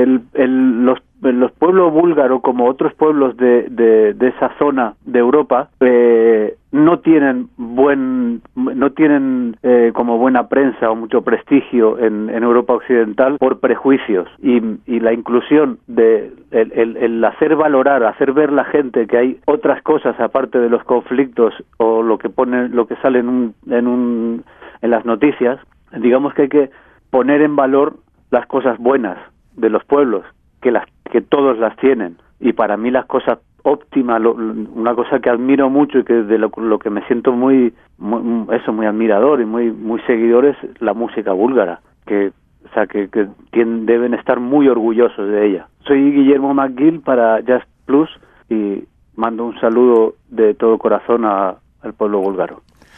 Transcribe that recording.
los pueblos búlgaros, como otros pueblos de esa zona de Europa, no tienen como buena prensa o mucho prestigio en Europa Occidental por prejuicios, y la inclusión de el hacer valorar, hacer ver la gente que hay otras cosas aparte de los conflictos o lo que sale en las noticias. Digamos que hay que poner en valor las cosas buenas de los pueblos, que todos las tienen. Y para mí las cosas óptimas, una cosa que admiro mucho y que de lo que me siento muy admirador y muy seguidor, es la música búlgara, que deben estar muy orgullosos de ella. Soy Guillermo McGill para Jazz Plus y mando un saludo de todo corazón al pueblo búlgaro.